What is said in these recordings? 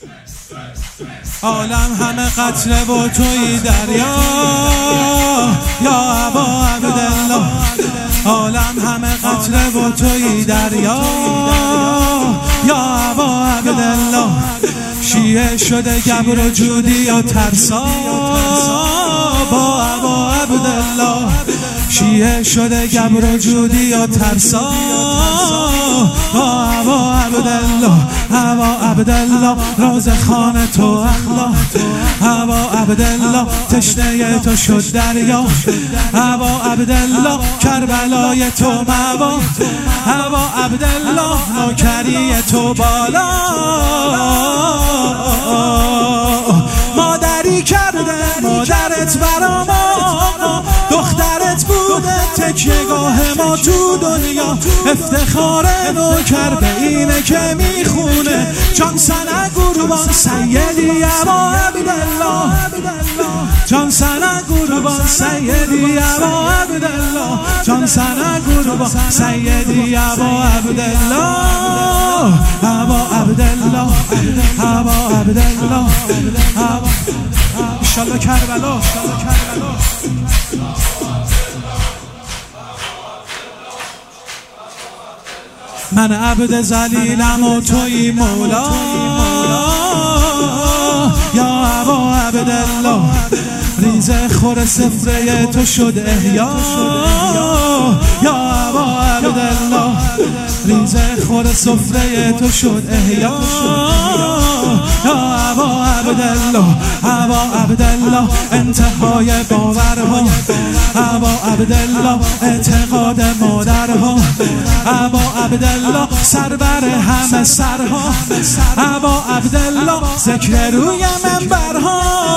عالم همه قطره و توی دریا یا ابا عبدالله. عالم همه قطره و توی دریا یا ابا عبدالله. شیعه شده گبر و جودی یا ترسا با ابا عبدالله. شیعه شده گبر و جودی یا ترسا با ابا عبدالله. ابا عبدالله راز خانه تو اخلاق. ابا عبدالله تشنه تو شد دریا. ابا عبدالله کربلای تو موا. ابا عبدالله نوکری تو بالا. مادری کرده مادرت برا ما، دخترت بوده تکیهگاه ما تو دنیا. افتخار نوکر به اینه که میخونه جان سنه قربان سیدی ابا عبدالله. جان سنه قربان سیدی ابا عبدالله. جان سنه قربان سیدی ابا عبدالله. ابا عبدالله ابا عبدالله. انشالله کربلا. من عبد ذلیلم و توی مولا یا ابا عبدالله. ریزه خور سفره تو شد احیا یا ابا عبدالله. ریزه خور سفره تو شد احیا یا ابا عبدالله. ابا عبدالله انتهای باورها. ابا عبدالله اعتقاد مادرها. ابا عبدالله سربر همه سرها. ابا عبدالله ذکر روی منبرها.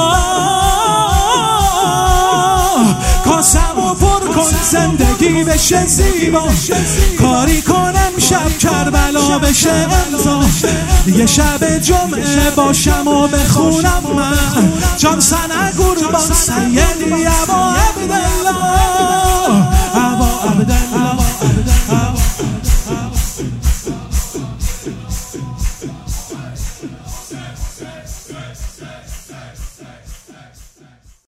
کاسمو پر کن زندگی بشه زیبا. کاری کنم شب کربلا بشه امضا. یه شب جمعه باشم و بخونم من